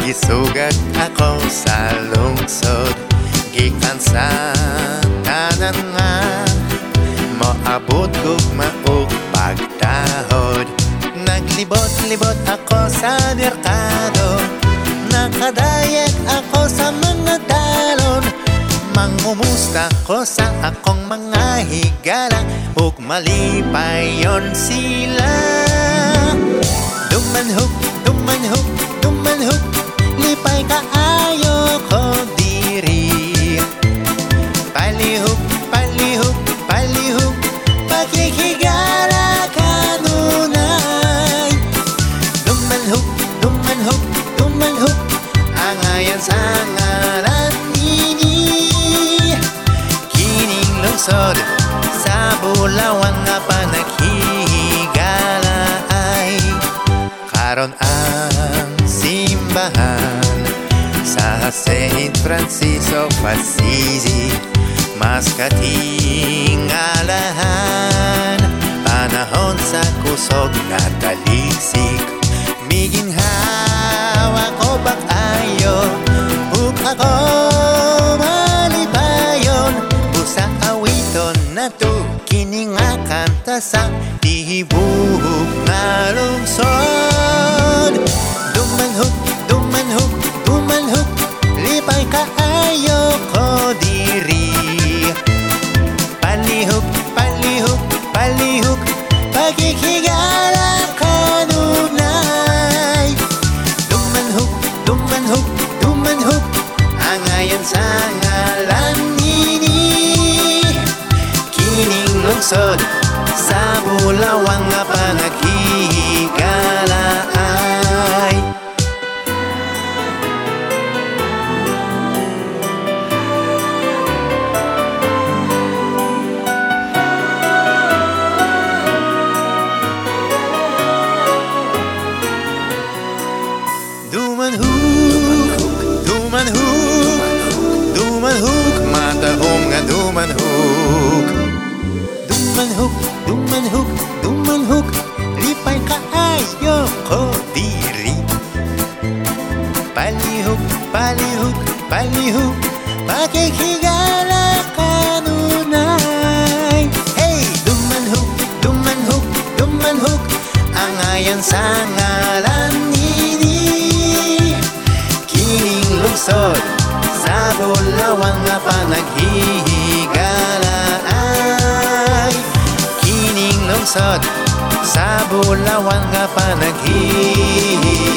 Gisugat ako sa lungsod, gikan sa tanan nga moabot gugma ug pagtahod. Naglibot-libot ako sa merkado, nakadayet ako sa mga dalon. Mangumusta ko sa akong mga higala, ug malipayon sila. Dumanhog, dumanhog, dumanhog, lipay kaayo ko diri. Palihog, palihog, palihog, pakikigala kanunay. Dumanhog, dumanhog, dumanhog, angayan sa ngalan nini. Kining lungsod sa Bulawan nga panaghigala ay karon ang simbahan sa Saint Francisco of Assisi mas katingalahan. Panahon sa kusog na talisik, miginhawa ko bakayo, ug ako malipayon. Busa awiton na to kini nga kanta sa tihibug nga lungsod. Dumanhog, dumanhog, dumanhog, lipay kaayo ko diri. Palihog, palihog, palihog, pagkikigala kanunay. Dumanhog, dumanhog, dumanhog, angayan sa ngalan nini. Kining lungsod sa Bulawan nga panaghigala ay dumanhog, dumanhog, dumanhog, matahom nga dumanhog. Dumanhog, dumanhog, dumanhog, lipay kaayo ko diri. Palihog, palihog, palihog, pakikigala kanunay. Hey! Dumanhog, dumanhog, dumanhog, angayan sa ngalan nini. Kining lungsod sa Bulawan nga panaghigala ay kining lungsod sa Bulawan nga panaghigala.